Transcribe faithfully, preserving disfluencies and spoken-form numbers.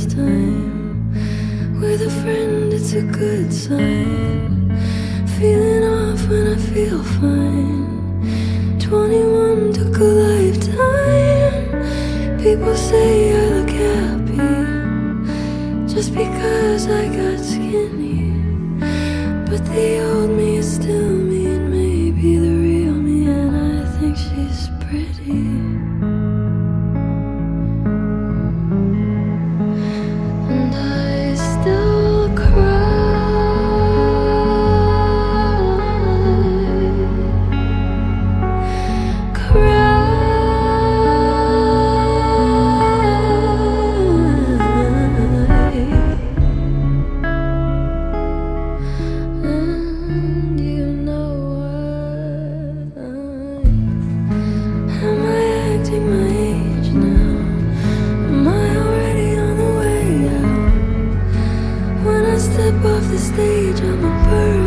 last time. With a friend, it's a good sign. Feeling off when I feel fine. Twenty-one took a lifetime. People say I look happy just because I got skinny, but the old me is still me, and maybe the real me, and I think she's pretty. And I still cry, cry. And you know what? Am I acting my age now? Am I already on the way out? When I step off the stage, I'm a bird.